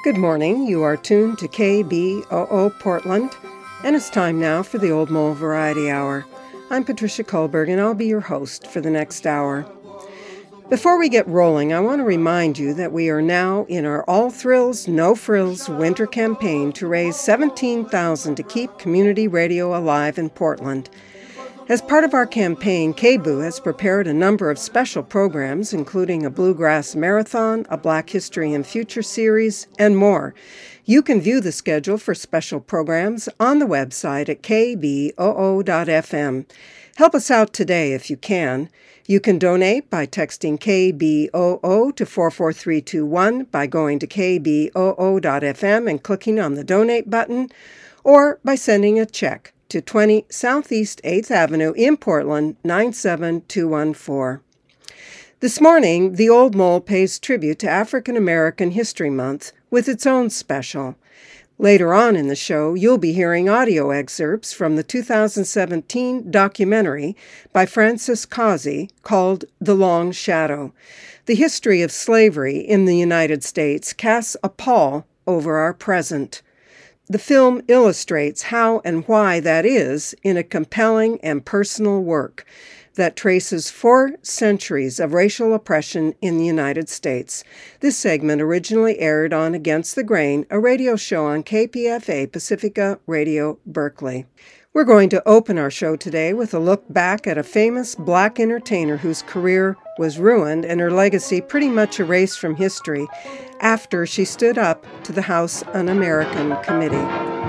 Good morning. You are tuned to KBOO Portland, and it's time now for the Old Mole Variety Hour. I'm Patricia Kullberg, and I'll be your host for the next hour. Before we get rolling, I want to remind you that we are now in our All Thrills, No Frills winter campaign to raise $17,000 to keep community radio alive in Portland. As part of our campaign, KBOO has prepared a number of special programs, including a Bluegrass Marathon, a Black History and Future series, and more. You can view the schedule for special programs on the website at kboo.fm. Help us out today if you can. You can donate by texting KBOO to 44321, by going to kboo.fm and clicking on the donate button, or by sending a check to 20 Southeast 8th Avenue in Portland, 97214. This morning, the Old Mole pays tribute to African American History Month with its own special. Later on in the show, you'll be hearing audio excerpts from the 2017 documentary by Francis Causey called The Long Shadow. The history of slavery in the United States casts a pall over our present. The film illustrates how and why that is in a compelling and personal work that traces 4 centuries of racial oppression in the United States. This segment originally aired on Against the Grain, a radio show on KPFA Pacifica Radio Berkeley. We're going to open our show today with a look back at a famous Black entertainer whose career was ruined and her legacy pretty much erased from history after she stood up to the House Un-American Committee.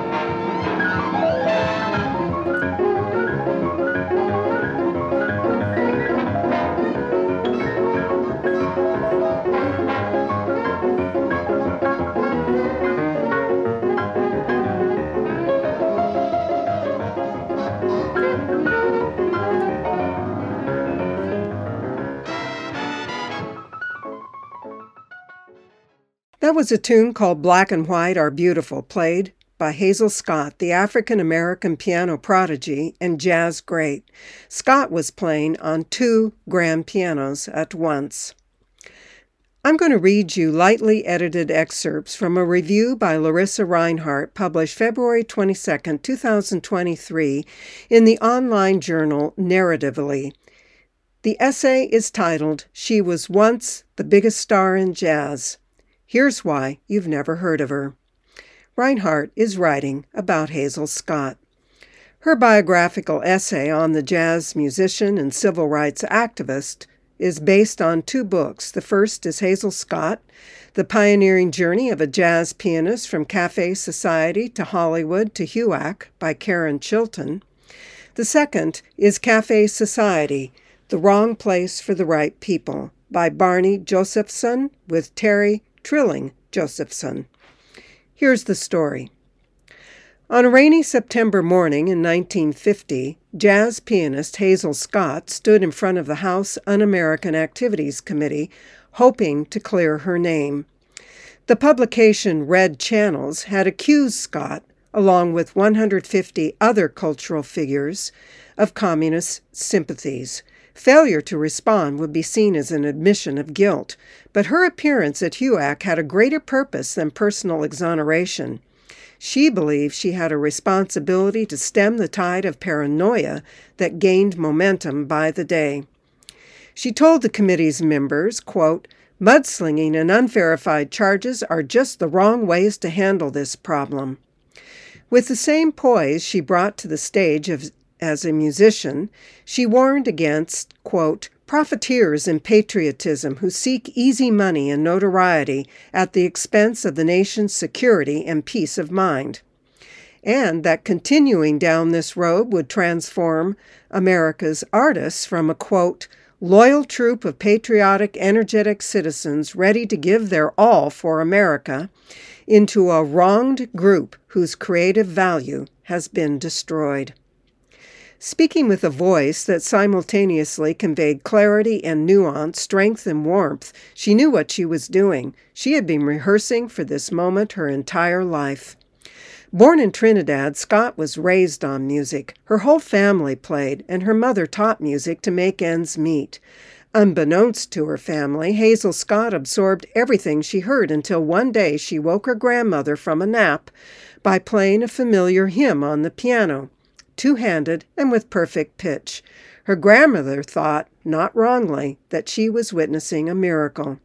That was a tune called Black and White Are Beautiful, played by Hazel Scott, the African-American piano prodigy and jazz great. Scott was playing on 2 grand pianos at once. I'm going to read you lightly edited excerpts from a review by Larissa Reinhart published February 22, 2023 in the online journal Narratively. The essay is titled, She Was Once the Biggest Star in Jazz. Here's why you've never heard of her. Reinhart is writing about Hazel Scott. Her biographical essay on the jazz musician and civil rights activist is based on 2 books. The first is Hazel Scott, The Pioneering Journey of a Jazz Pianist from Cafe Society to Hollywood to HUAC by Karen Chilton. The second is Cafe Society, The Wrong Place for the Right People by Barney Josephson with Terry Trilling Josephson. Here's the story. On a rainy September morning in 1950, jazz pianist Hazel Scott stood in front of the House Un-American Activities Committee, hoping to clear her name. The publication Red Channels had accused Scott, along with 150 other cultural figures, of communist sympathies. Failure to respond would be seen as an admission of guilt, but her appearance at HUAC had a greater purpose than personal exoneration. She believed she had a responsibility to stem the tide of paranoia that gained momentum by the day. She told the committee's members, quote, "Mudslinging and unverified charges are just the wrong ways to handle this problem." With the same poise she brought to the stage as a musician, she warned against, quote, "profiteers in patriotism who seek easy money and notoriety at the expense of the nation's security and peace of mind," and that continuing down this road would transform America's artists from a, quote, "loyal troop of patriotic, energetic citizens ready to give their all for America," into a wronged group whose creative value has been destroyed. Speaking with a voice that simultaneously conveyed clarity and nuance, strength and warmth, she knew what she was doing. She had been rehearsing for this moment her entire life. Born in Trinidad, Scott was raised on music. Her whole family played, and her mother taught music to make ends meet. Unbeknownst to her family, Hazel Scott absorbed everything she heard until one day she woke her grandmother from a nap by playing a familiar hymn on the piano, two-handed and with perfect pitch. Her grandmother thought, not wrongly, that she was witnessing a miracle.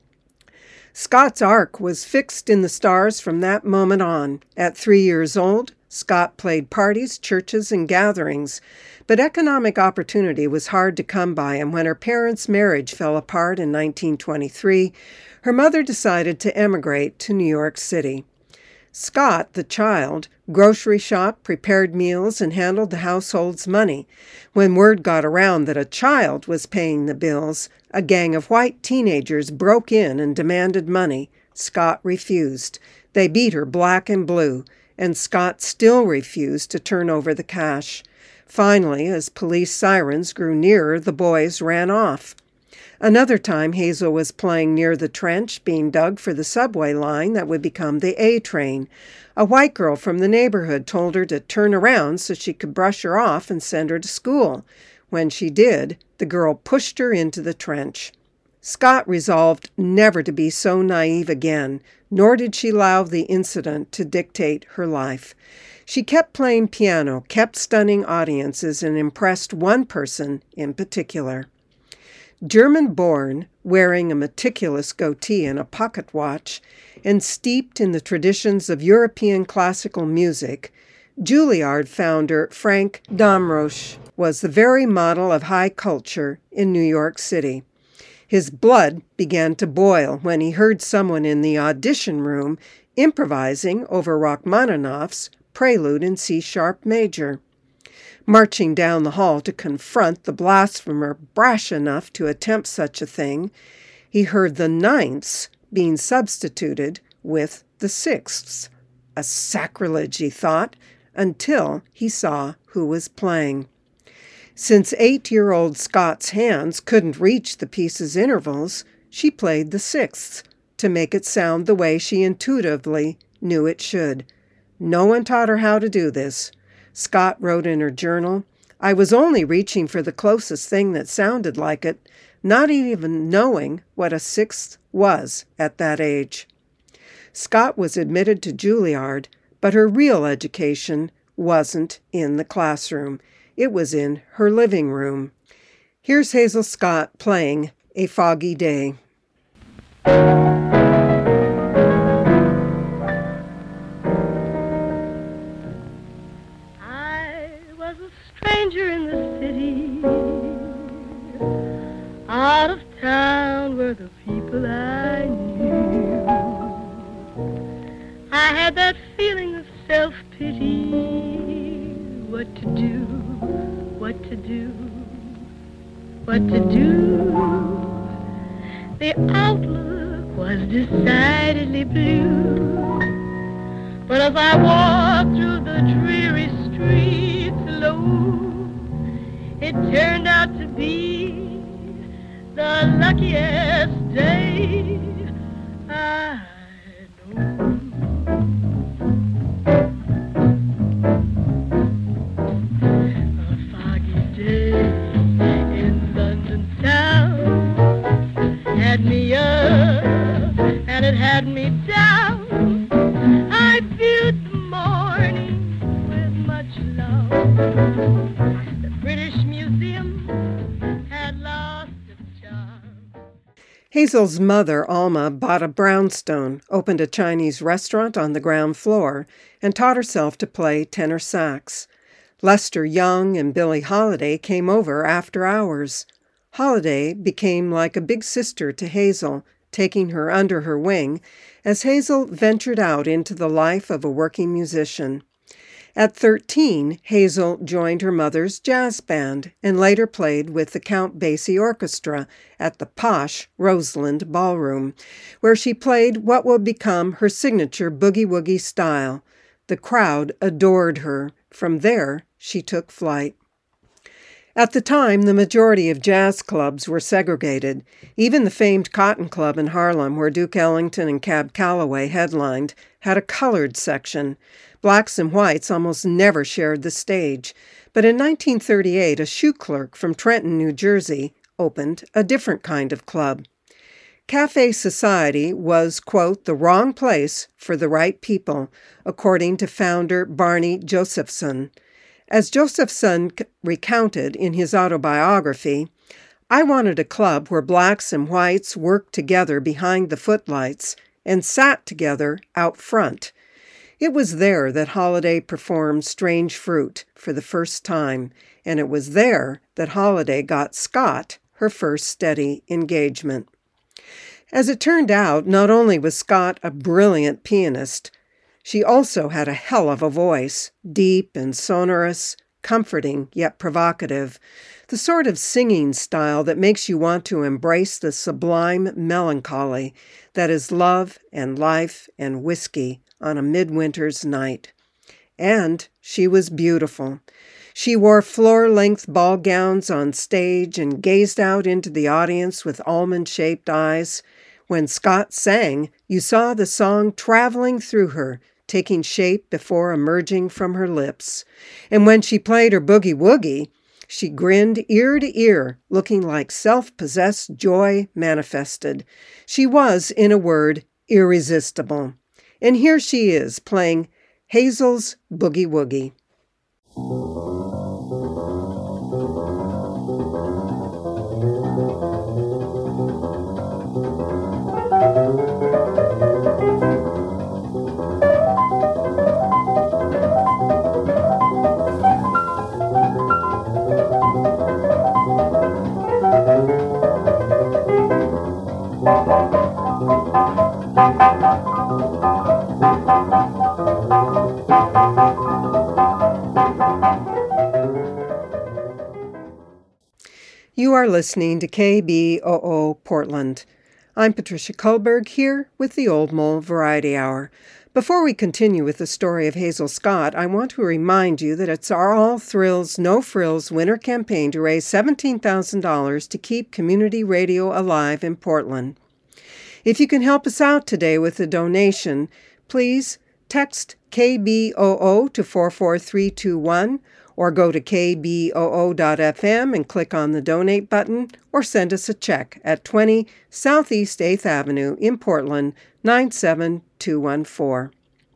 Scott's arc was fixed in the stars from that moment on. At 3 years old, Scott played parties, churches, and gatherings, but economic opportunity was hard to come by, and when her parents' marriage fell apart in 1923, her mother decided to emigrate to New York City. Scott, the child, grocery shopped, prepared meals, and handled the household's money. When word got around that a child was paying the bills, a gang of white teenagers broke in and demanded money. Scott refused. They beat her black and blue, and Scott still refused to turn over the cash. Finally, as police sirens grew nearer, the boys ran off. Another time, Hazel was playing near the trench being dug for the subway line that would become the A train. A white girl from the neighborhood told her to turn around so she could brush her off and send her to school. When she did, the girl pushed her into the trench. Scott resolved never to be so naive again, nor did she allow the incident to dictate her life. She kept playing piano, kept stunning audiences, and impressed one person in particular. German-born, wearing a meticulous goatee and a pocket watch, and steeped in the traditions of European classical music, Juilliard founder Frank Damrosch was the very model of high culture in New York City. His blood began to boil when he heard someone in the audition room improvising over Rachmaninoff's Prelude in C-sharp major. Marching down the hall to confront the blasphemer brash enough to attempt such a thing, he heard the ninths being substituted with the sixths. A sacrilege, he thought, until he saw who was playing. Since 8-year-old Scott's hands couldn't reach the piece's intervals, she played the sixths to make it sound the way she intuitively knew it should. No one taught her how to do this. Scott wrote in her journal, "I was only reaching for the closest thing that sounded like it, not even knowing what a sixth was at that age." Scott was admitted to Juilliard, but her real education wasn't in the classroom. It was in her living room. Here's Hazel Scott playing A Foggy Day. Stranger in the city, out of town were the people I knew. I had that feeling of self-pity, what to do, what to do, what to do. The outlook was decidedly blue, but as I walked through the dreary streets alone, it turned out to be the luckiest day I know. A foggy day in London town had me up and it had me down. I viewed the morning with much love. The British Museum had lost its charm. Hazel's mother, Alma, bought a brownstone, opened a Chinese restaurant on the ground floor, and taught herself to play tenor sax. Lester Young and Billie Holiday came over after hours. Holiday became like a big sister to Hazel, taking her under her wing as Hazel ventured out into the life of a working musician. At 13, Hazel joined her mother's jazz band and later played with the Count Basie Orchestra at the posh Roseland Ballroom, where she played what would become her signature boogie-woogie style. The crowd adored her. From there, she took flight. At the time, the majority of jazz clubs were segregated. Even the famed Cotton Club in Harlem, where Duke Ellington and Cab Calloway headlined, had a colored section. Blacks and whites almost never shared the stage. But in 1938, a shoe clerk from Trenton, New Jersey, opened a different kind of club. Cafe Society was, quote, the wrong place for the right people, according to founder Barney Josephson. As Josephson recounted in his autobiography, I wanted a club where blacks and whites worked together behind the footlights and sat together out front. It was there that Holiday performed Strange Fruit for the first time, and it was there that Holiday got Scott her first steady engagement. As it turned out, not only was Scott a brilliant pianist, she also had a hell of a voice, deep and sonorous, comforting yet provocative, the sort of singing style that makes you want to embrace the sublime melancholy that is love and life and whiskey on a midwinter's night. And she was beautiful. She wore floor-length ball gowns on stage and gazed out into the audience with almond-shaped eyes. When Scott sang, you saw the song traveling through her, taking shape before emerging from her lips. And when she played her boogie-woogie, she grinned ear to ear, looking like self-possessed joy manifested. She was, in a word, irresistible. And here she is, playing Hazel's Boogie-Woogie. You are listening to KBOO Portland. I'm Patricia Kullberg here with the Old Mole Variety Hour. Before we continue with the story of Hazel Scott, I want to remind you that it's our All Thrills, No Frills winter campaign to raise $17,000 to keep community radio alive in Portland. If you can help us out today with a donation, please text KBOO to 44321 or go to kboo.fm and click on the donate button, or send us a check at 20 Southeast 8th Avenue in Portland, 97214.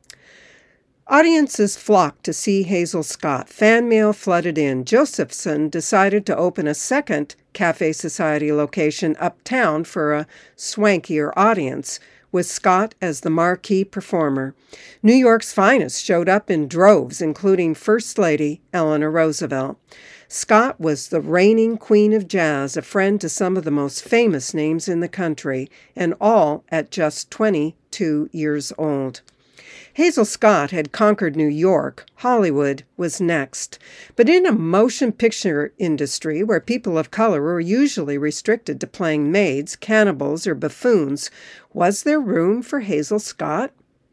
Audiences flocked to see Hazel Scott. Fan mail flooded in. Josephson decided to open a second Cafe Society location uptown for a swankier audience, with Scott as the marquee performer. New York's finest showed up in droves, including First Lady Eleanor Roosevelt. Scott was the reigning queen of jazz, a friend to some of the most famous names in the country, and all at just 22 years old. Hazel Scott had conquered New York. Hollywood was next. But in a motion picture industry where people of color were usually restricted to playing maids, cannibals, or buffoons, was there room for Hazel Scott?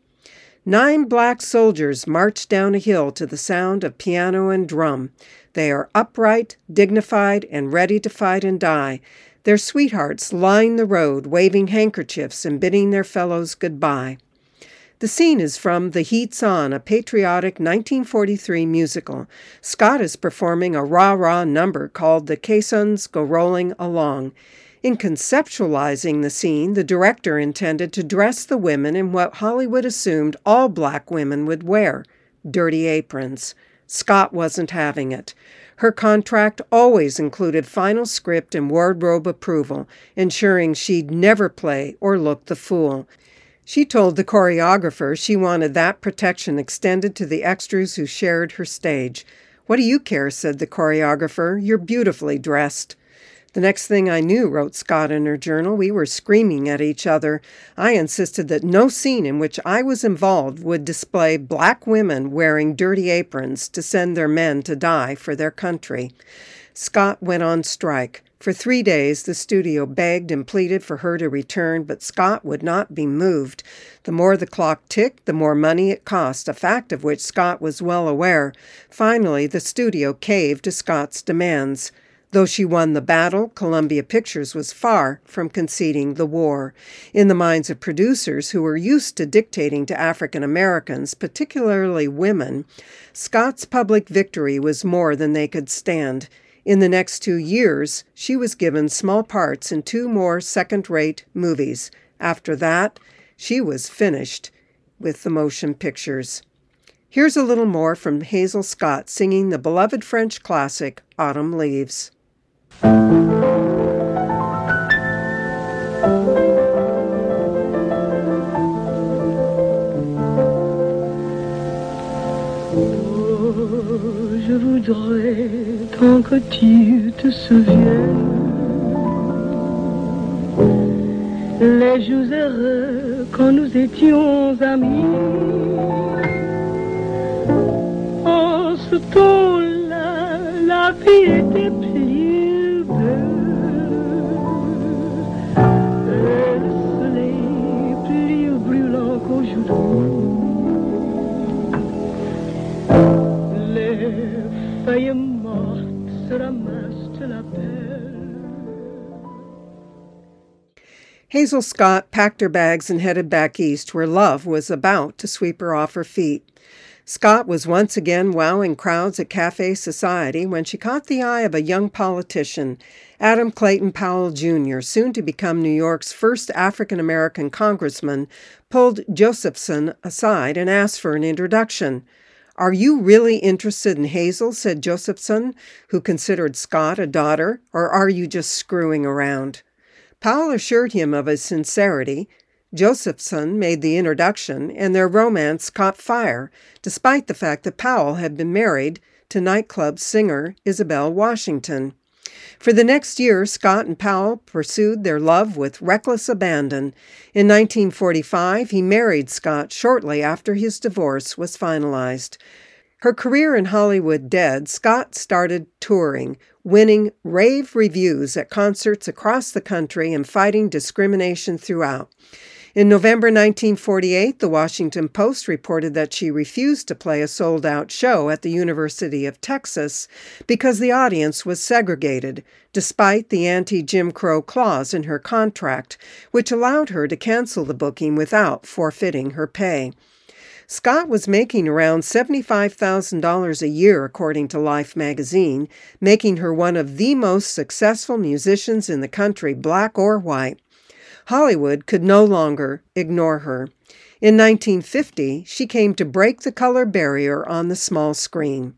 9 black soldiers marched down a hill to the sound of piano and drum. They are upright, dignified, and ready to fight and die. Their sweethearts line the road, waving handkerchiefs and bidding their fellows goodbye. The scene is from The Heat's On, a patriotic 1943 musical. Scott is performing a rah-rah number called The Caissons Go Rolling Along. In conceptualizing the scene, the director intended to dress the women in what Hollywood assumed all black women would wear, dirty aprons. Scott wasn't having it. Her contract always included final script and wardrobe approval, ensuring she'd never play or look the fool. She told the choreographer she wanted that protection extended to the extras who shared her stage. "What do you care?" said the choreographer. "You're beautifully dressed." The next thing I knew, wrote Scott in her journal, we were screaming at each other. I insisted that no scene in which I was involved would display black women wearing dirty aprons to send their men to die for their country. Scott went on strike. For 3 days, the studio begged and pleaded for her to return, but Scott would not be moved. The more the clock ticked, the more money it cost, a fact of which Scott was well aware. Finally, the studio caved to Scott's demands. Though she won the battle, Columbia Pictures was far from conceding the war. In the minds of producers who were used to dictating to African Americans, particularly women, Scott's public victory was more than they could stand. In the next 2 years, she was given small parts in 2 more second-rate movies. After that, she was finished with the motion pictures. Here's a little more from Hazel Scott singing the beloved French classic, Autumn Leaves. Je voudrais tant que tu te souviennes les jours heureux quand nous étions amis. En ce temps-là, la vie était plus belle et le soleil plus brûlant qu'aujourd'hui. Feuilles mortes se ramassent la pelle. Hazel Scott packed her bags and headed back east, where love was about to sweep her off her feet. Scott was once again wowing crowds at Cafe Society when she caught the eye of a young politician, Adam Clayton Powell, Jr., soon to become New York's first African-American congressman, pulled Josephson aside and asked for an introduction. "Are you really interested in Hazel?" said Josephson, who considered Scott a daughter, "or are you just screwing around?" Powell assured him of his sincerity. Josephson made the introduction, and their romance caught fire, despite the fact that Powell had been married to nightclub singer Isabel Washington. For the next year, Scott and Powell pursued their love with reckless abandon. In 1945, he married Scott shortly after his divorce was finalized. Her career in Hollywood dead, Scott started touring, winning rave reviews at concerts across the country and fighting discrimination throughout. In November 1948, the Washington Post reported that she refused to play a sold-out show at the University of Texas because the audience was segregated, despite the anti-Jim Crow clause in her contract, which allowed her to cancel the booking without forfeiting her pay. Scott was making around $75,000 a year, according to Life magazine, making her one of the most successful musicians in the country, black or white. Hollywood could no longer ignore her. In 1950, she came to break the color barrier on the small screen.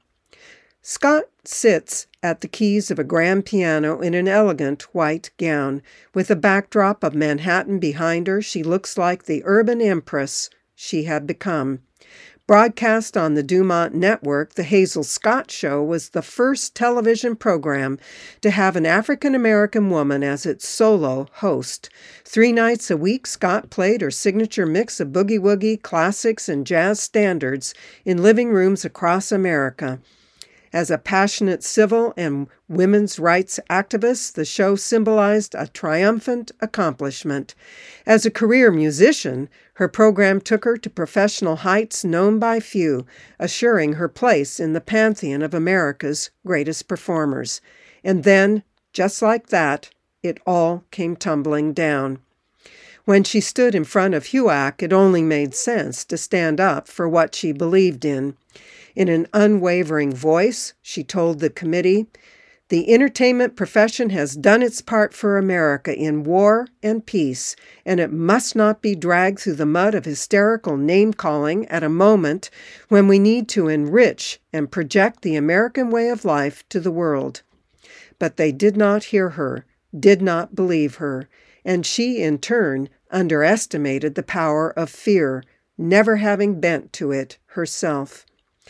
Scott sits at the keys of a grand piano in an elegant white gown. With a backdrop of Manhattan behind her, she looks like the urban empress she had become. Broadcast on the Dumont Network, The Hazel Scott Show was the first television program to have an African-American woman as its solo host. 3 nights a week, Scott played her signature mix of boogie-woogie, classics, and jazz standards in living rooms across America. As a passionate civil and women's rights activist, the show symbolized a triumphant accomplishment. As a career musician, her program took her to professional heights known by few, assuring her place in the pantheon of America's greatest performers. And then, just like that, it all came tumbling down. When she stood in front of HUAC, it only made sense to stand up for what she believed in. In an unwavering voice, she told the committee, "The entertainment profession has done its part for America in war and peace, and it must not be dragged through the mud of hysterical name-calling at a moment when we need to enrich and project the American way of life to the world." But they did not hear her, did not believe her, and she, in turn, underestimated the power of fear, never having bent to it herself.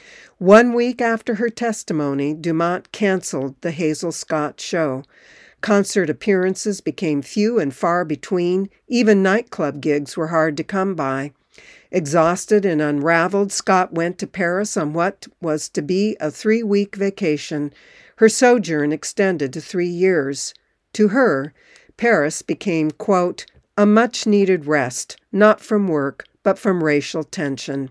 1 week after her testimony, Dumont canceled the Hazel Scott Show. Concert appearances became few and far between. Even nightclub gigs were hard to come by. Exhausted and unraveled, Scott went to Paris on what was to be a 3-week vacation. Her sojourn extended to 3 years. To her, Paris became, quote, "a much-needed rest, not from work, but from racial tension."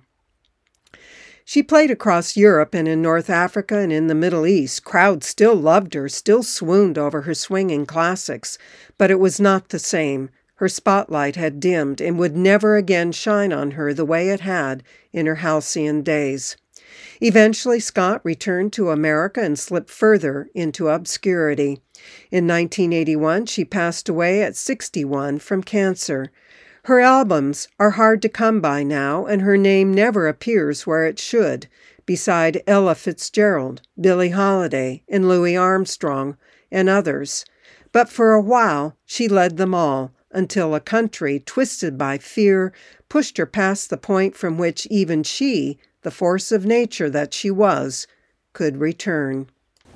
She played across Europe and in North Africa and in the Middle East. Crowds still loved her, still swooned over her swinging classics, but it was not the same. Her spotlight had dimmed and would never again shine on her the way it had in her halcyon days. Eventually, Scott returned to America and slipped further into obscurity. In 1981, she passed away at 61 from cancer. Her albums are hard to come by now, and her name never appears where it should, beside Ella Fitzgerald, Billie Holiday, and Louis Armstrong, and others. But for a while, she led them all, until a country twisted by fear pushed her past the point from which even she, the force of nature that she was, could return.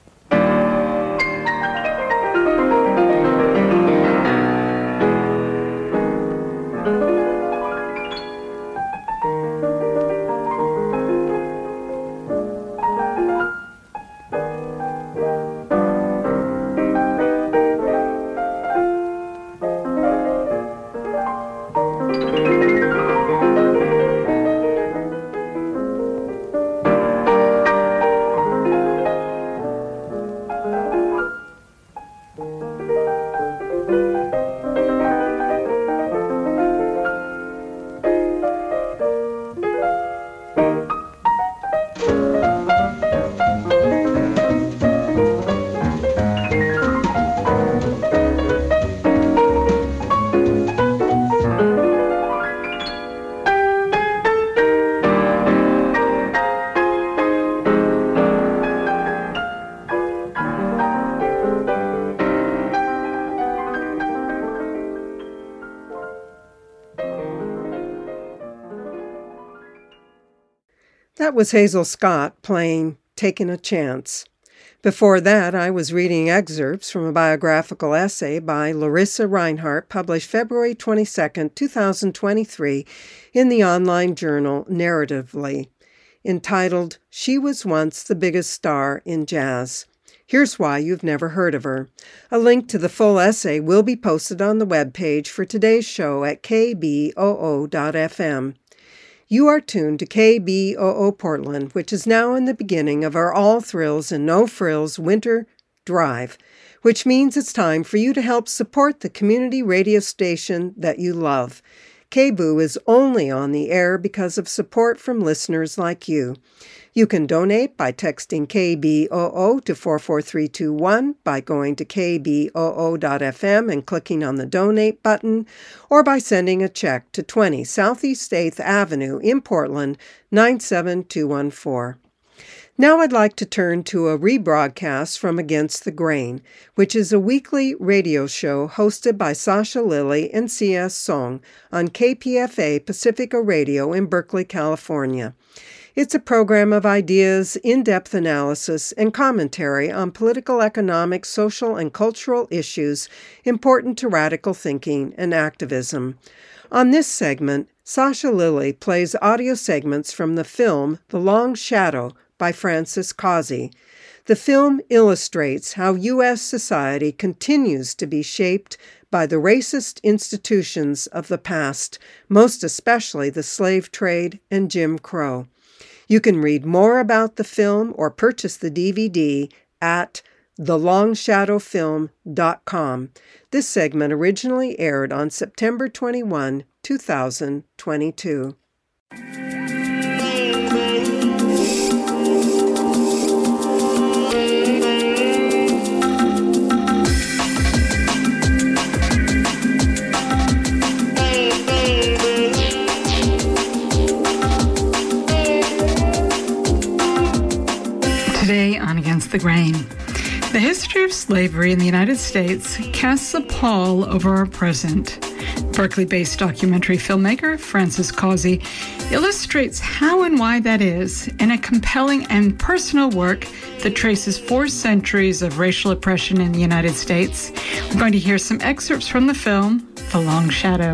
That was Hazel Scott playing Taking a Chance. Before that, I was reading excerpts from a biographical essay by Larissa Reinhart, published February 22, 2023, in the online journal Narratively, entitled She Was Once the Biggest Star in Jazz. Here's why you've never heard of her. A link to the full essay will be posted on the webpage for today's show at kboo.fm. You are tuned to KBOO Portland, which is now in the beginning of our All Thrills and No Frills Winter Drive, which means it's time for you to help support the community radio station that you love. KBOO is only on the air because of support from listeners like you. You can donate by texting KBOO to 44321, by going to kboo.fm and clicking on the donate button, or by sending a check to 20 Southeast 8th Avenue in Portland, 97214. Now I'd like to turn to a rebroadcast from Against the Grain, which is a weekly radio show hosted by Sasha Lilley and C.S. Song on KPFA Pacifica Radio in Berkeley, California. It's a program of ideas, in-depth analysis, and commentary on political, economic, social, and cultural issues important to radical thinking and activism. On this segment, Sasha Lilley plays audio segments from the film The Long Shadow by Francis Causey. The film illustrates how U.S. society continues to be shaped by the racist institutions of the past, most especially the slave trade and Jim Crow. You can read more about the film or purchase the DVD at thelongshadowfilm.com. This segment originally aired on September 21, 2022. Today on Against the Grain, the history of slavery in the United States casts a pall over our present. Berkeley-based documentary filmmaker Francis Causey illustrates how and why that is in a compelling and personal work that traces 4 centuries of racial oppression in the United States. We're going to hear some excerpts from the film, The Long Shadow.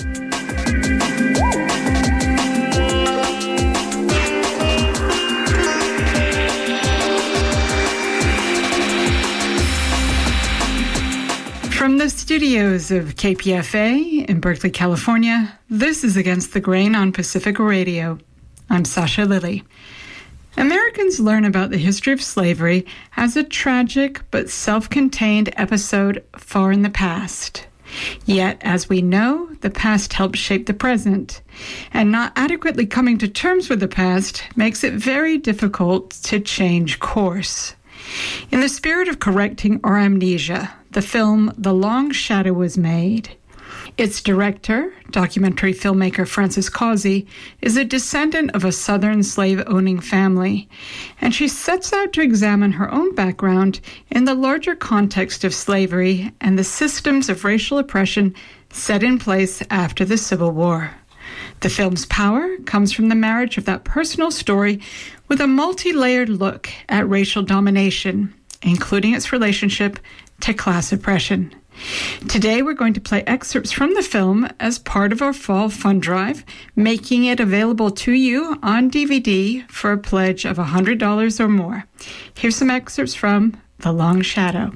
From the studios of KPFA in Berkeley, California, this is Against the Grain on Pacifica Radio. I'm Sasha Lilley. Americans learn about the history of slavery as a tragic but self-contained episode far in the past. Yet, as we know, the past helps shape the present, and not adequately coming to terms with the past makes it very difficult to change course. In the spirit of correcting our amnesia, the film The Long Shadow was made. Its director, documentary filmmaker Frances Causey, is a descendant of a Southern slave-owning family, and she sets out to examine her own background in the larger context of slavery and the systems of racial oppression set in place after the Civil War. The film's power comes from the marriage of that personal story with a multi-layered look at racial domination, including its relationship to class oppression. Today, we're going to play excerpts from the film as part of our fall fund drive, making it available to you on DVD for a pledge of $100 or more. Here's some excerpts from The Long Shadow.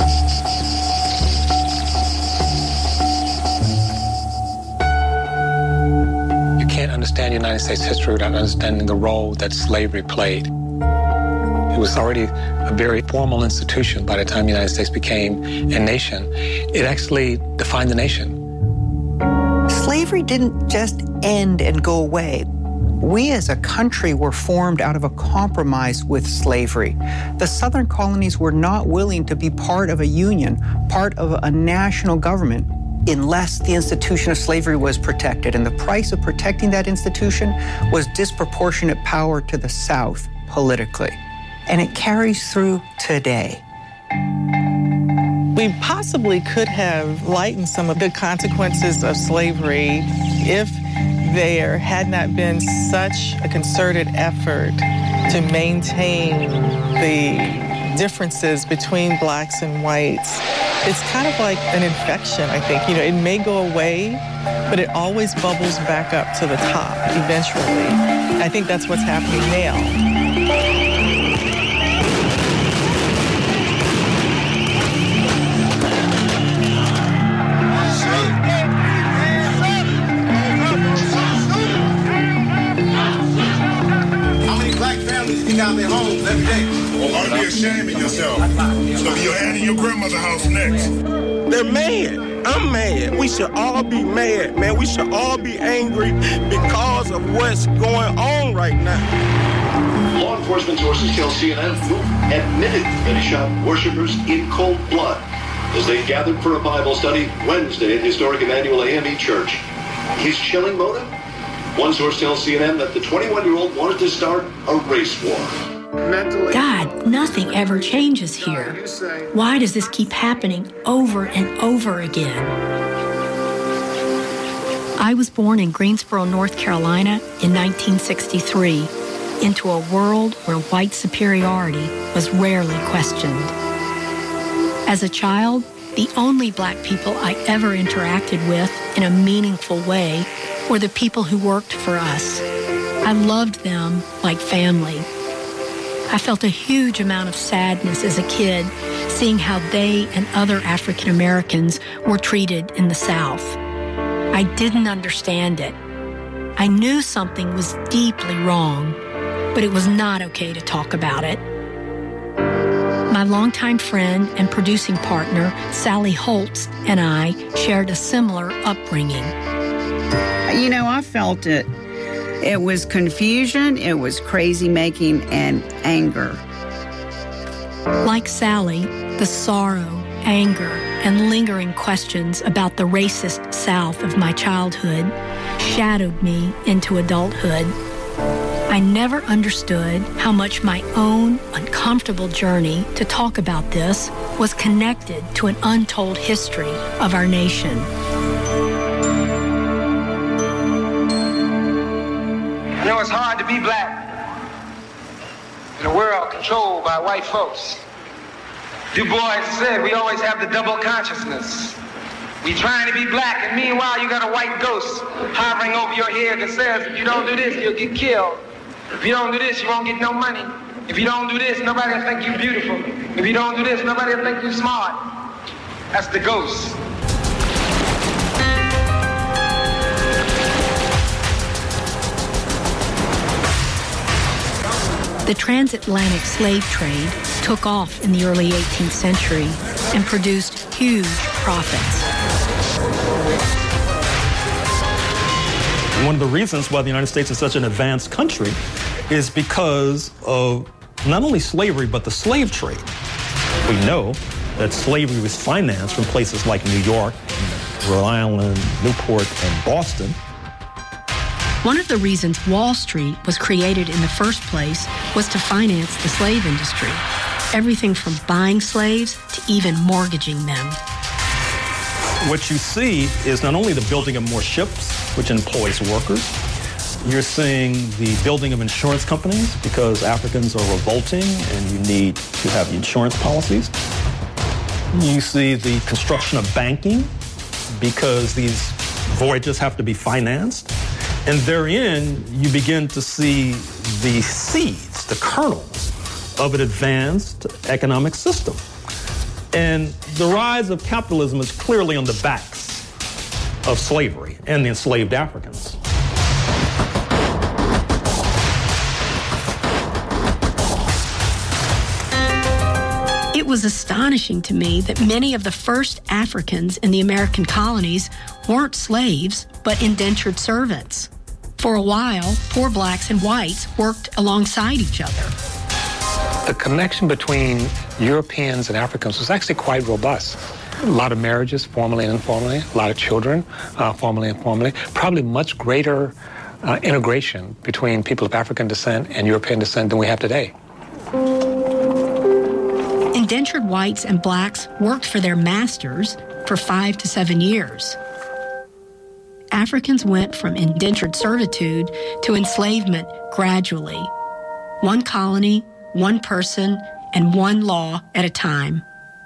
You can't understand United States history without understanding the role that slavery played. It was already a very formal institution by the time the United States became a nation. It actually defined the nation. Slavery didn't just end and go away. We as a country were formed out of a compromise with slavery. The Southern colonies were not willing to be part of a union, part of a national government, unless the institution of slavery was protected. And the price of protecting that institution was disproportionate power to the South politically. And it carries through today. We possibly could have lightened some of the consequences of slavery if there had not been such a concerted effort to maintain the differences between blacks and whites. It's kind of like an infection, I think. You know, it may go away, but it always bubbles back up to the top eventually. I think that's what's happening now. Out their homes every day. Well, ought to be ashamed of yourself. So you're handing your grandmother's house next. They're mad. I'm mad. We should all be mad, man. We should all be angry because of what's going on right now. Law enforcement sources tell CNN Luke admitted that he shot worshipers in cold blood as they gathered for a Bible study Wednesday at historic Emmanuel AME Church. His chilling motive? One source tells CNN that the 21-year-old wanted to start a race war. God, nothing ever changes here. Why does this keep happening over and over again? I was born in Greensboro, North Carolina in 1963, into a world where white superiority was rarely questioned. As a child, the only black people I ever interacted with in a meaningful way were the people who worked for us. I loved them like family. I felt a huge amount of sadness as a kid seeing how they and other African Americans were treated in the South. I didn't understand it. I knew something was deeply wrong, but it was not okay to talk about it. My longtime friend and producing partner, Sally Holtz, and I shared a similar upbringing. You know, I felt it. It was confusion, it was crazy making, and anger. Like Sally, the sorrow, anger, and lingering questions about the racist South of my childhood shadowed me into adulthood. I never understood how much my own uncomfortable journey to talk about this was connected to an untold history of our nation. You know, it's hard to be black in a world controlled by white folks. Du Bois said we always have the double consciousness. We trying to be black, and meanwhile you got a white ghost hovering over your head that says, if you don't do this, you'll get killed. If you don't do this, you won't get no money. If you don't do this, nobody will think you're beautiful. If you don't do this, nobody will think you're smart. That's the ghost. The transatlantic slave trade took off in the early 18th century and produced huge profits. One of the reasons why the United States is such an advanced country is because of not only slavery, but the slave trade. We know that slavery was financed from places like New York, Rhode Island, Newport, and Boston. One of the reasons Wall Street was created in the first place was to finance the slave industry. Everything from buying slaves to even mortgaging them. What you see is not only the building of more ships, which employs workers, you're seeing the building of insurance companies because Africans are revolting and you need to have the insurance policies. You see the construction of banking because these voyages have to be financed. And therein, you begin to see the seeds, the kernels of an advanced economic system. And the rise of capitalism is clearly on the backs of slavery and the enslaved Africans. It was astonishing to me that many of the first Africans in the American colonies weren't slaves, but indentured servants. For a while, poor blacks and whites worked alongside each other. The connection between Europeans and Africans was actually quite robust. A lot of marriages, formally and informally, a lot of children, formally and informally, probably much greater integration between people of African descent and European descent than we have today. Indentured whites and blacks worked for their masters for 5 to 7 years. Africans went from indentured servitude to enslavement gradually. One colony, one person, and one law at a time.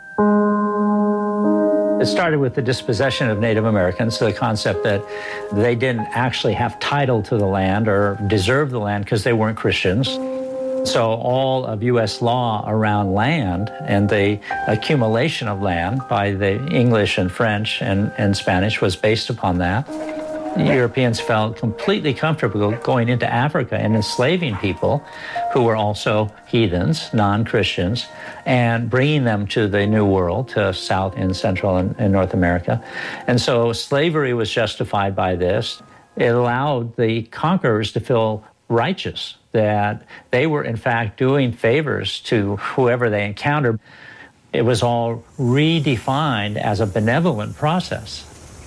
It started with the dispossession of Native Americans, so the concept that they didn't actually have title to the land or deserve the land because they weren't Christians. So all of U.S. law around land and the accumulation of land by the English and French and Spanish was based upon that. Europeans felt completely comfortable going into Africa and enslaving people who were also heathens, non-Christians, and bringing them to the New World, to South and Central and North America. And so slavery was justified by this. It allowed the conquerors to feel righteous, that they were in fact doing favors to whoever they encountered. It was all redefined as a benevolent process.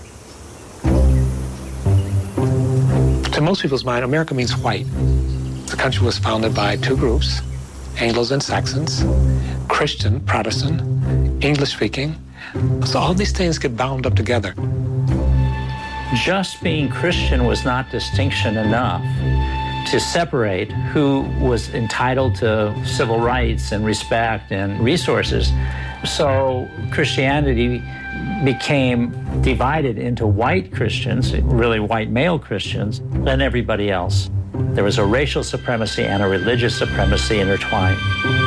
To most people's mind, America means white. The country was founded by two groups, Anglos and Saxons, Christian, Protestant, English-speaking. So all these things get bound up together. Just being Christian was not distinction enough to separate who was entitled to civil rights and respect and resources. So Christianity became divided into white Christians, really white male Christians, and everybody else. There was a racial supremacy and a religious supremacy intertwined.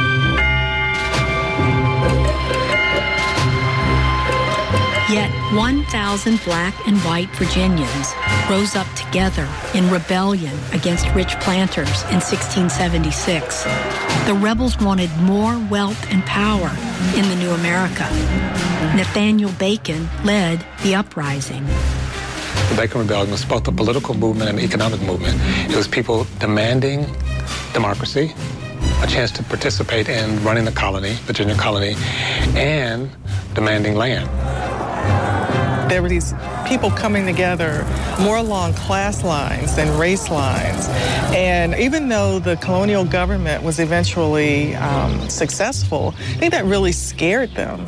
Yet 1,000 black and white Virginians rose up together in rebellion against rich planters in 1676. The rebels wanted more wealth and power in the new America. Nathaniel Bacon led the uprising. The Bacon Rebellion was both a political movement and an economic movement. It was people demanding democracy, a chance to participate in running the colony, Virginia colony, and demanding land. There were these people coming together more along class lines than race lines. And even though the colonial government was eventually successful, I think that really scared them.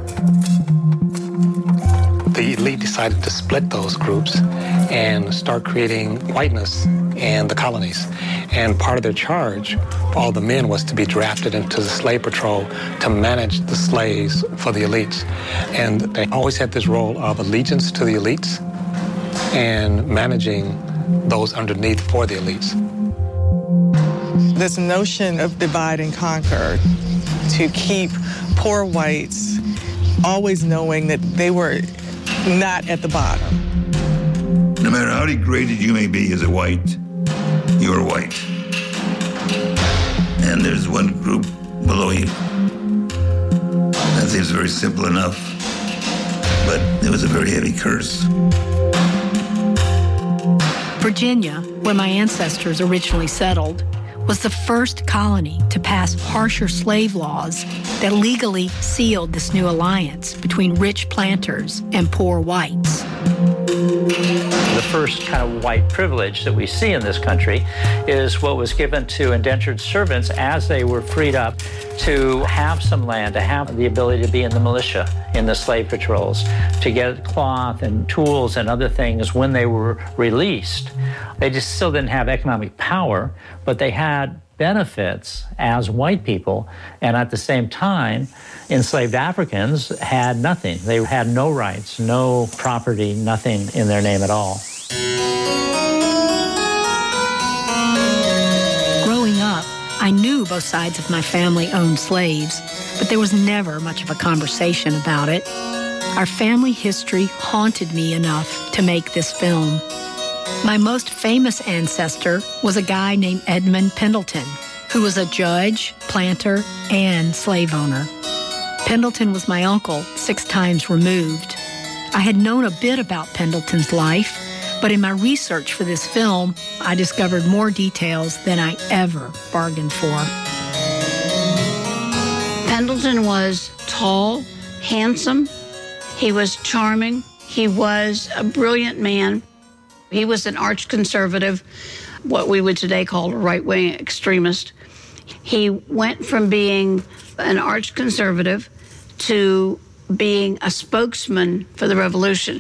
The elite decided to split those groups and start creating whiteness in the colonies. And part of their charge for all the men was to be drafted into the slave patrol to manage the slaves for the elites. And they always had this role of allegiance to the elites and managing those underneath for the elites. This notion of divide and conquer, to keep poor whites always knowing that they were not at the bottom. No matter how degraded you may be as a white, you're white. And there's one group below you. That seems very simple enough. but it was a very heavy curse. Virginia, where my ancestors originally settled, was the first colony to pass harsher slave laws that legally sealed this new alliance between rich planters and poor whites. The first kind of white privilege that we see in this country is what was given to indentured servants as they were freed up to have some land, to have the ability to be in the militia, in the slave patrols, to get cloth and tools and other things when they were released. They just still didn't have economic power, but they had benefits as white people, and at the same time, enslaved Africans had nothing. They had no rights, no property, nothing in their name at all. Growing up, I knew both sides of my family owned slaves, but there was never much of a conversation about it. Our family history haunted me enough to make this film. My most famous ancestor was a guy named Edmund Pendleton, who was a judge, planter, and slave owner. Pendleton was my uncle, 6 times removed. I had known a bit about Pendleton's life, but in my research for this film, I discovered more details than I ever bargained for. Pendleton was tall, handsome. He was charming. He was a brilliant man. He was an arch conservative, what we would today call a right-wing extremist. He went from being an arch conservative to being a spokesman for the revolution.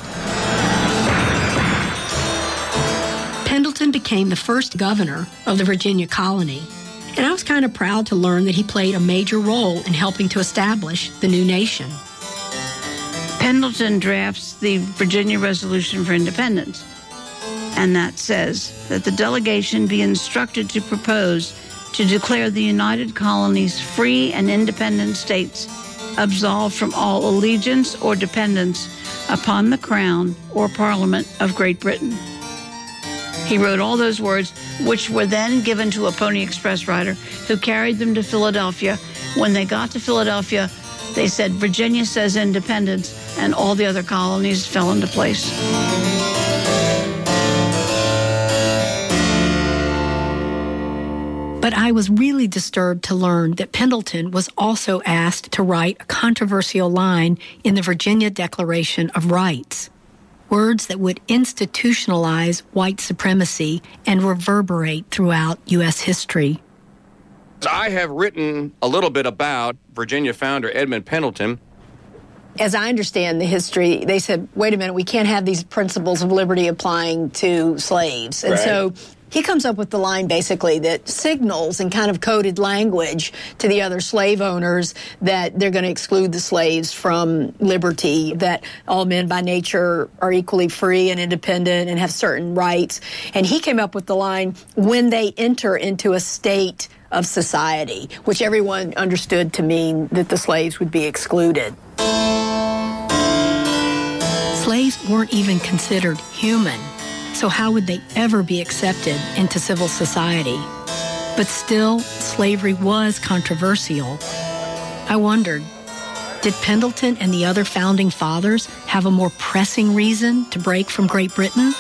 Pendleton became the first governor of the Virginia colony, and I was kind of proud to learn that he played a major role in helping to establish the new nation. Pendleton drafts the Virginia Resolution for Independence, and that says that the delegation be instructed to propose to declare the United Colonies free and independent states, absolved from all allegiance or dependence upon the Crown or Parliament of Great Britain. He wrote all those words, which were then given to a Pony Express rider who carried them to Philadelphia. When they got to Philadelphia, they said, "Virginia says independence," and all the other colonies fell into place. But I was really disturbed to learn that Pendleton was also asked to write a controversial line in the Virginia Declaration of Rights, words that would institutionalize white supremacy and reverberate throughout U.S. history. I have written a little bit about Virginia founder Edmund Pendleton. As I understand the history, they said, wait a minute, we can't have these principles of liberty applying to slaves. And so he comes up with the line, basically, that signals in kind of coded language to the other slave owners that they're going to exclude the slaves from liberty, that all men by nature are equally free and independent and have certain rights. And he came up with the line, when they enter into a state of society, which everyone understood to mean that the slaves would be excluded. Slaves weren't even considered human, so how would they ever be accepted into civil society? But still, slavery was controversial. I wondered, did Pendleton and the other founding fathers have a more pressing reason to break from Great Britain?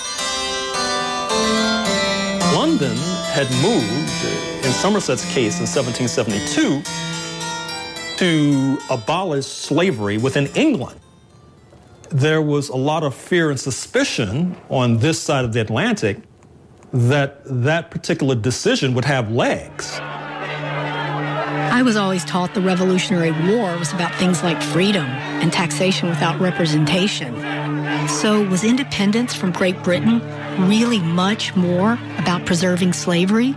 London had moved, in Somerset's case in 1772, to abolish slavery within England. There was a lot of fear and suspicion on this side of the Atlantic that that particular decision would have legs. I was always taught the Revolutionary War was about things like freedom and taxation without representation. So was independence from Great Britain really much more about preserving slavery?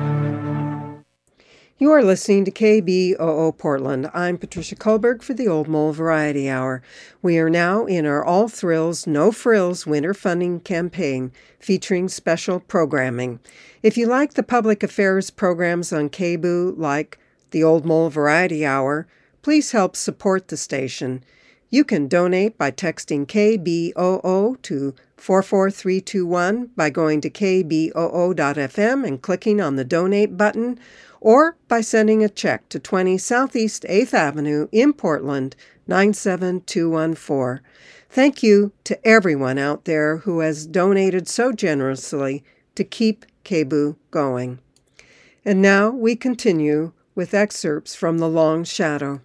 You are listening to KBOO Portland. I'm Patricia Kohlberg for the Old Mole Variety Hour. We are now in our All Thrills, No Frills winter funding campaign featuring special programming. If you like the public affairs programs on KBOO like the Old Mole Variety Hour, please help support the station. You can donate by texting KBOO to 44321 by going to kboo.fm and clicking on the donate button, or by sending a check to 20 Southeast 8th Avenue in Portland, 97214. Thank you to everyone out there who has donated so generously to keep KBOO going. And now we continue with excerpts from The Long Shadow.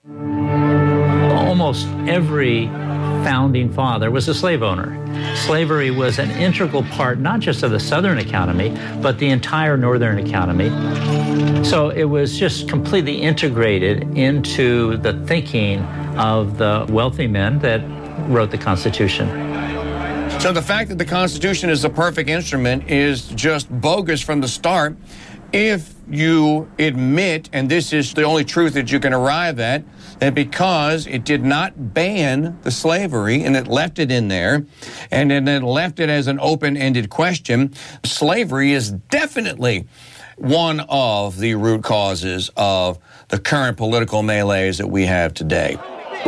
Almost every founding father was a slave owner. Slavery was an integral part not just of the Southern economy, but the entire Northern economy. So it was just completely integrated into the thinking of the wealthy men that wrote the Constitution. So the fact that the Constitution is the perfect instrument is just bogus from the start. If you admit, and this is the only truth that you can arrive at, that because it did not ban the slavery and it left it in there, and then it left it as an open-ended question, slavery is definitely one of the root causes of the current political melees that we have today.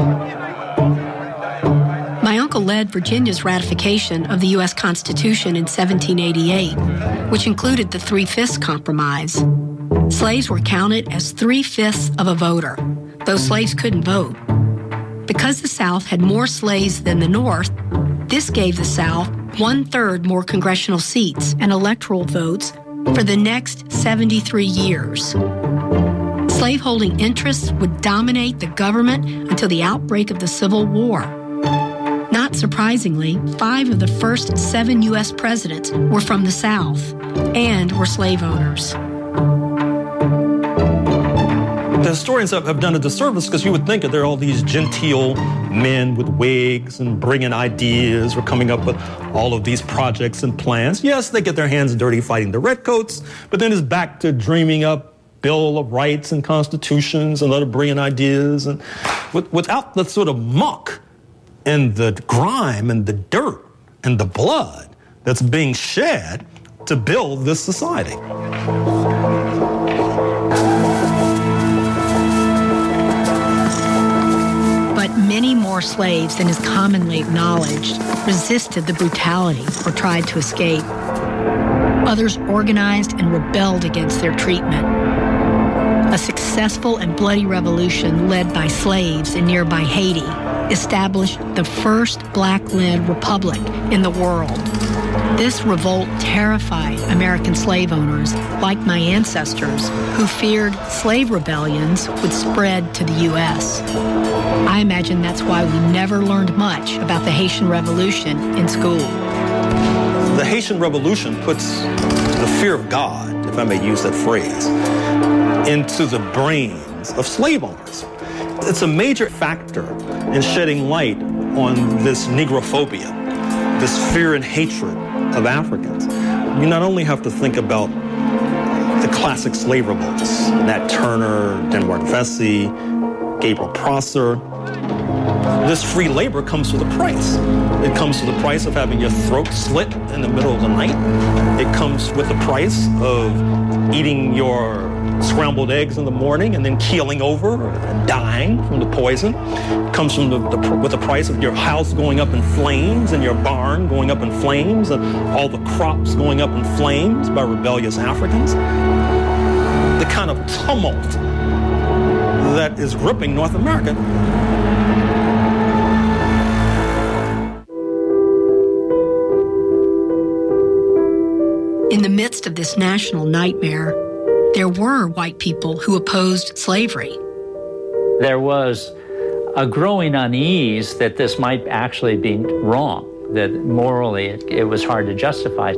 My uncle led Virginia's ratification of the U.S. Constitution in 1788, which included the Three-Fifths Compromise. Slaves were counted as 3/5 of a voter, though slaves couldn't vote. Because the South had more slaves than the North, this gave the South 1/3 more congressional seats and electoral votes for the next 73 years. Slaveholding interests would dominate the government until the outbreak of the Civil War. Not surprisingly, 5 of the first 7 U.S. presidents were from the South and were slave owners. The historians have done a disservice because you would think that there are all these genteel men with wigs and brilliant ideas or coming up with all of these projects and plans. Yes, they get their hands dirty fighting the redcoats, but then it's back to dreaming up Bill of Rights and constitutions and other brilliant ideas, and without the sort of muck and the grime and the dirt and the blood that's being shed to build this society. But many more slaves than is commonly acknowledged resisted the brutality or tried to escape. Others organized and rebelled against their treatment. A successful and bloody revolution led by slaves in nearby Haiti established the first black-led republic in the world. This revolt terrified American slave owners, like my ancestors, who feared slave rebellions would spread to the U.S. I imagine that's why we never learned much about the Haitian Revolution in school. The Haitian Revolution puts the fear of God, if I may use that phrase, into the brains of slave owners. It's a major factor in shedding light on this Negrophobia, this fear and hatred of Africans. You not only have to think about the classic slave revolts, Nat Turner, Denmark Vesey, Gabriel Prosser. This free labor comes with a price. It comes with the price of having your throat slit in the middle of the night. It comes with the price of eating your scrambled eggs in the morning and then keeling over and dying from the poison. It comes from with the price of your house going up in flames and your barn going up in flames and all the crops going up in flames by rebellious Africans. The kind of tumult that is gripping North America. In the midst of this national nightmare, there were white people who opposed slavery. There was a growing unease that this might actually be wrong, that morally it was hard to justify.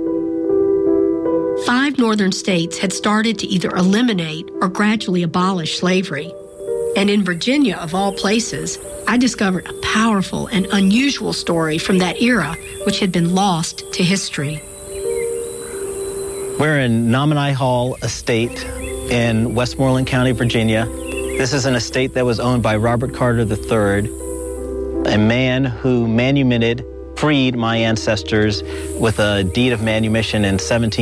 5 northern states had started to either eliminate or gradually abolish slavery. And in Virginia, of all places, I discovered a powerful and unusual story from that era which had been lost to history. We're in Nominee Hall Estate in Westmoreland County, Virginia. This is an estate that was owned by Robert Carter III, a man who freed my ancestors with a deed of manumission in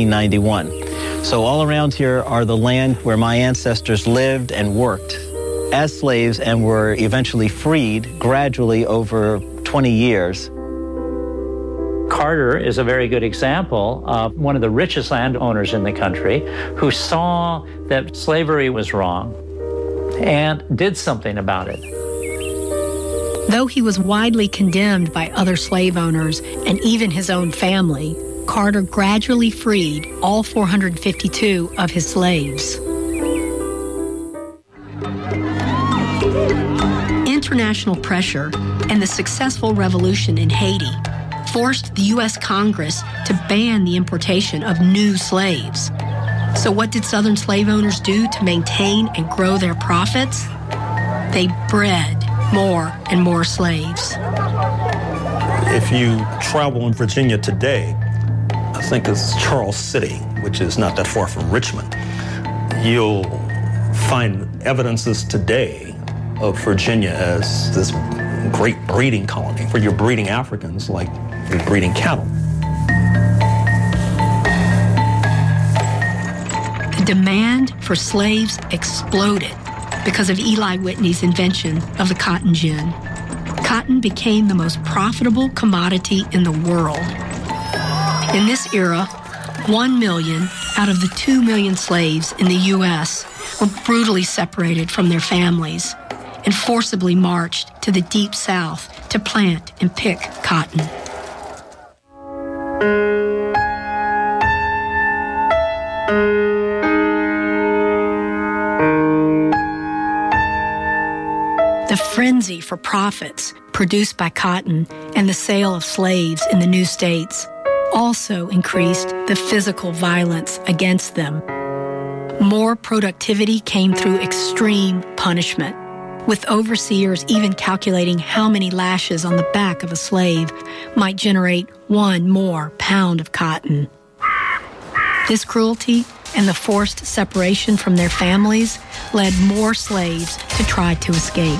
1791. So all around here are the land where my ancestors lived and worked as slaves and were eventually freed gradually over 20 years. Carter is a very good example of one of the richest landowners in the country who saw that slavery was wrong and did something about it. Though he was widely condemned by other slave owners and even his own family, Carter gradually freed all 452 of his slaves. International pressure and the successful revolution in Haiti forced the U.S. Congress to ban the importation of new slaves. So what did Southern slave owners do to maintain and grow their profits? They bred more and more slaves. If you travel in Virginia today, I think it's Charles City, which is not that far from Richmond, you'll find evidences today of Virginia as this great breeding colony where you're breeding Africans like you're breeding cattle. The demand for slaves exploded because of Eli Whitney's invention of the cotton gin. Cotton became the most profitable commodity in the world. In this era, 1 million out of the 2 million slaves in the U.S. were brutally separated from their families and forcibly marched to the Deep South to plant and pick cotton. The frenzy for profits produced by cotton and the sale of slaves in the new states also increased the physical violence against them. More productivity came through extreme punishment, with overseers even calculating how many lashes on the back of a slave might generate 1 more pound of cotton. This cruelty and the forced separation from their families led more slaves to try to escape.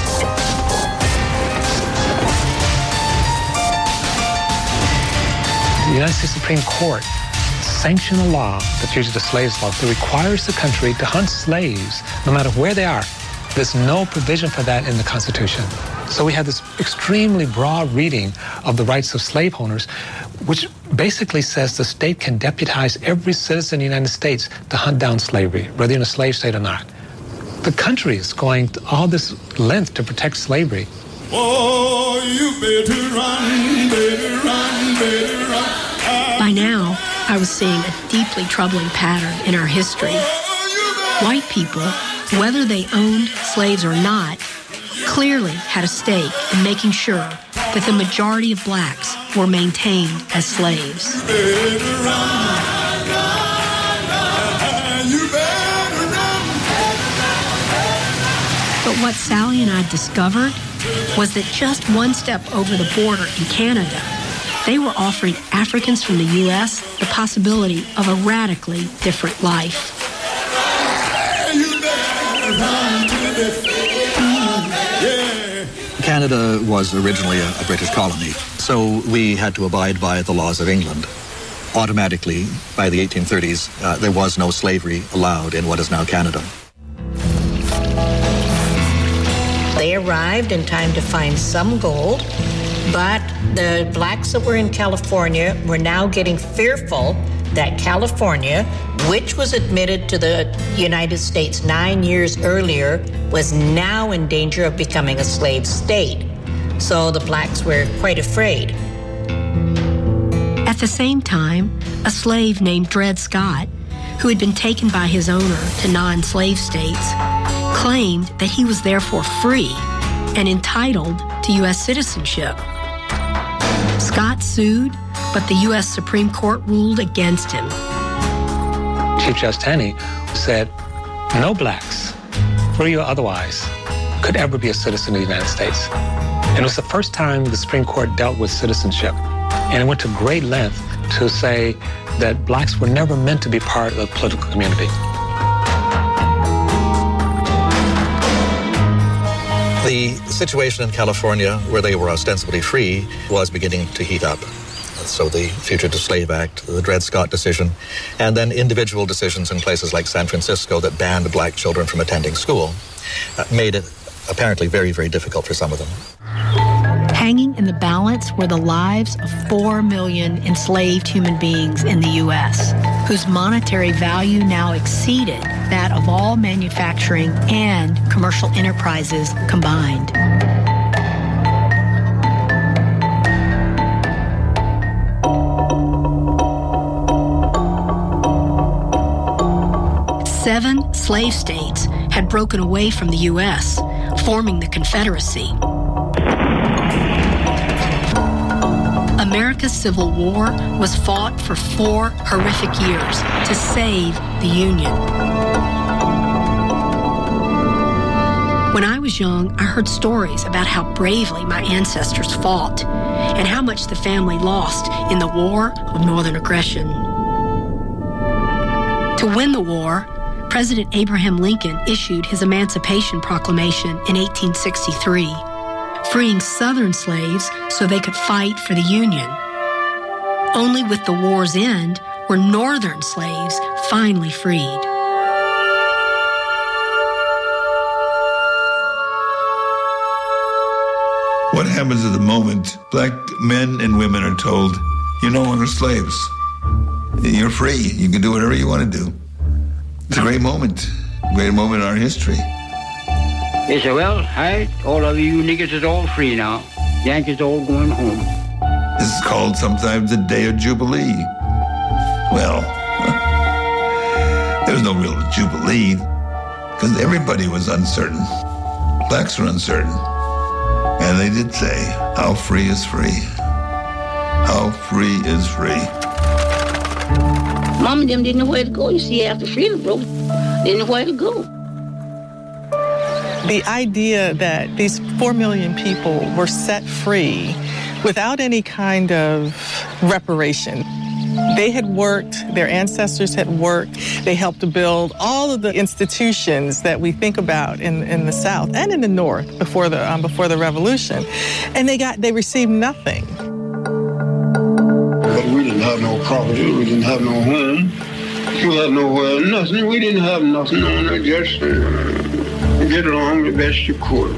The United States Supreme Court sanctioned a law, the Fugitive Slaves Law, that requires the country to hunt slaves no matter where they are. There's no provision for that in the Constitution. So we have this extremely broad reading of the rights of slave owners, which basically says the state can deputize every citizen in the United States to hunt down slavery, whether you're in a slave state or not. The country is going to all this length to protect slavery. Oh, you better run, better run, better run. By now, I was seeing a deeply troubling pattern in our history. White people, whether they owned slaves or not, clearly had a stake in making sure that the majority of blacks were maintained as slaves. But what Sally and I discovered was that just one step over the border in Canada, they were offering Africans from the U.S. the possibility of a radically different life. Canada was originally a British colony, so we had to abide by the laws of England. Automatically, by the 1830s, there was no slavery allowed in what is now Canada. They arrived in time to find some gold, but the blacks that were in California were now getting fearful that California, which was admitted to the United States 9 years earlier, was now in danger of becoming a slave state. So the blacks were quite afraid. At the same time, a slave named Dred Scott, who had been taken by his owner to non-slave states, claimed that he was therefore free and entitled to U.S. citizenship. Scott sued, but the U.S. Supreme Court ruled against him. Chief Judge Taney said, no blacks, free or otherwise, could ever be a citizen of the United States. And it was the first time the Supreme Court dealt with citizenship. And it went to great length to say that blacks were never meant to be part of the political community. The situation in California, where they were ostensibly free, was beginning to heat up. So the Fugitive Slave Act, the Dred Scott decision, and then individual decisions in places like San Francisco that banned black children from attending school. made it apparently very, very difficult for some of them. Hanging in the balance were the lives of 4 million enslaved human beings in the U.S., whose monetary value now exceeded that of all manufacturing and commercial enterprises combined. Seven slave states had broken away from the U.S., forming the Confederacy. America's Civil War was fought for 4 horrific years to save the Union. When I was young, I heard stories about how bravely my ancestors fought and how much the family lost in the War of Northern Aggression. To win the war, President Abraham Lincoln issued his Emancipation Proclamation in 1863, freeing Southern slaves so they could fight for the Union. Only with the war's end were Northern slaves finally freed. What happens at the moment, black men and women are told, you're no longer slaves. You're free. You can do whatever you want to do. It's a great moment in our history. They say, well, hi, all of you niggas is all free now. Yankees all going home. This is called sometimes the Day of Jubilee. Well, there was no real Jubilee because everybody was uncertain. Blacks were uncertain. And they did say, how free is free? How free is free? Mom and them didn't know where to go. You see, after freedom broke, they didn't know where to go. The idea that these 4 million people were set free without any kind of reparation. They had worked, their ancestors had worked, they helped to build all of the institutions that we think about in the South and in the North before the Revolution, and they received nothing. But we didn't have no property, we didn't have no home, we had nowhere, nothing. We didn't have nothing on it, just get along the best you could.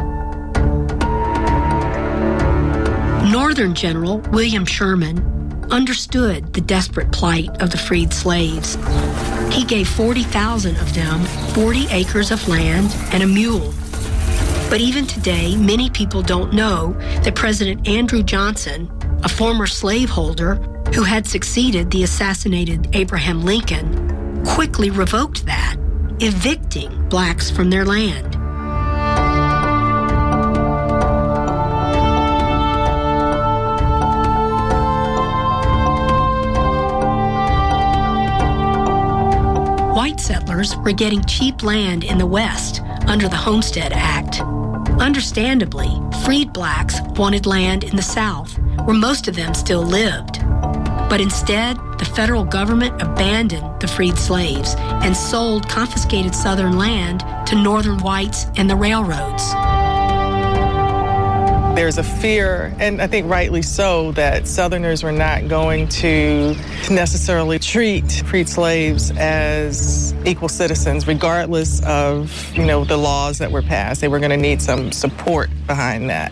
Northern General William Sherman understood the desperate plight of the freed slaves. He gave 40,000 of them 40 acres of land and a mule. But even today, many people don't know that President Andrew Johnson, a former slaveholder who had succeeded the assassinated Abraham Lincoln, quickly revoked that, evicting blacks from their land. White settlers were getting cheap land in the West under the Homestead Act. Understandably, freed blacks wanted land in the South, where most of them still lived. But instead, the federal government abandoned the freed slaves and sold confiscated Southern land to Northern whites and the railroads. There's a fear, and I think rightly so, that Southerners were not going to necessarily treat freed slaves as equal citizens, regardless of, the laws that were passed. They were going to need some support behind that.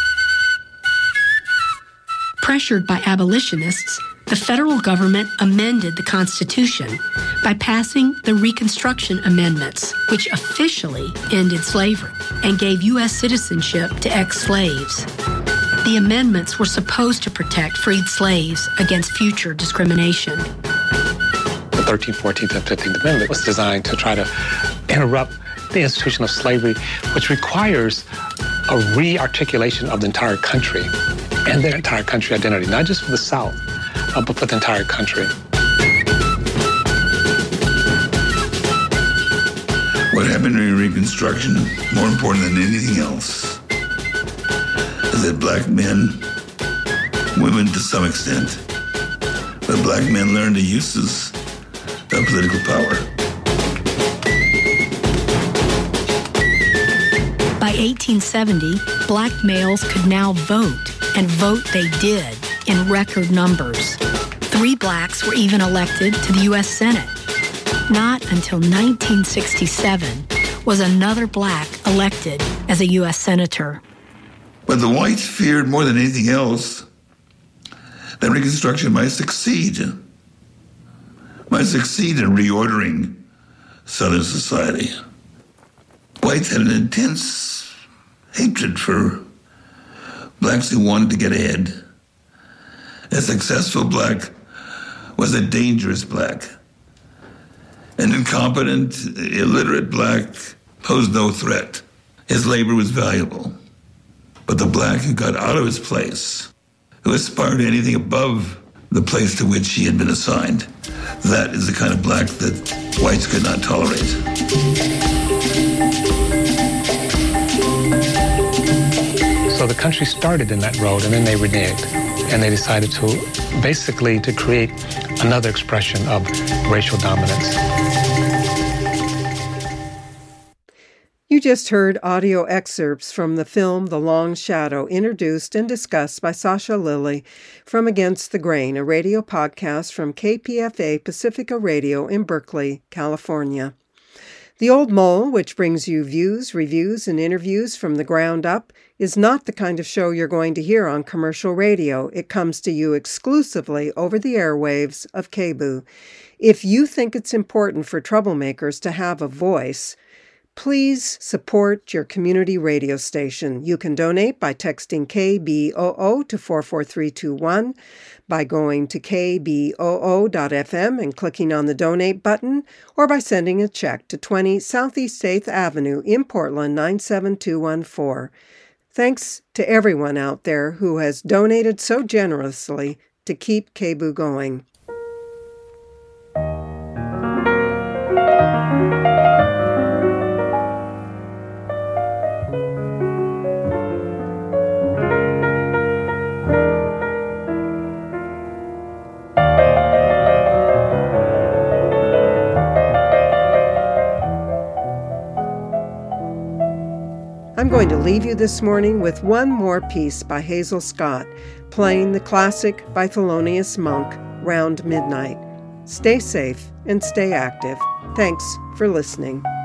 Pressured by abolitionists, the federal government amended the Constitution by passing the Reconstruction Amendments, which officially ended slavery and gave U.S. citizenship to ex-slaves. The amendments were supposed to protect freed slaves against future discrimination. The 13th, 14th, and 15th Amendment was designed to try to interrupt the institution of slavery, which requires a re-articulation of the entire country and their entire country identity, not just for the South, but for the entire country. What happened during Reconstruction, more important than anything else, is that black men, women to some extent, but black men learned the uses of political power. By 1870, black males could now vote, and vote they did in record numbers. 3 blacks were even elected to the U.S. Senate. Not until 1967, was another black elected as a U.S. Senator. But the whites feared more than anything else that Reconstruction might succeed in reordering Southern society. Whites had an intense hatred for blacks who wanted to get ahead. A successful black was a dangerous black. An incompetent, illiterate black posed no threat. His labor was valuable. But the black who got out of his place, who aspired to anything above the place to which he had been assigned, that is the kind of black that whites could not tolerate. So the country started in that road, and then they reneged. And they decided to create another expression of racial dominance. You just heard audio excerpts from the film The Long Shadow, introduced and discussed by Sasha Lilley from Against the Grain, a radio podcast from KPFA Pacifica Radio in Berkeley, California. The Old Mole, which brings you views, reviews, and interviews from the ground up, is not the kind of show you're going to hear on commercial radio. It comes to you exclusively over the airwaves of KBOO. If you think it's important for troublemakers to have a voice, please support your community radio station. You can donate by texting KBOO to 44321, by going to kboo.fm and clicking on the donate button, or by sending a check to 20 Southeast 8th Avenue in Portland 97214. Thanks to everyone out there who has donated so generously to keep KBOO going. I'm going to leave you this morning with one more piece by Hazel Scott, playing the classic by Thelonious Monk, Round Midnight. Stay safe and stay active. Thanks for listening.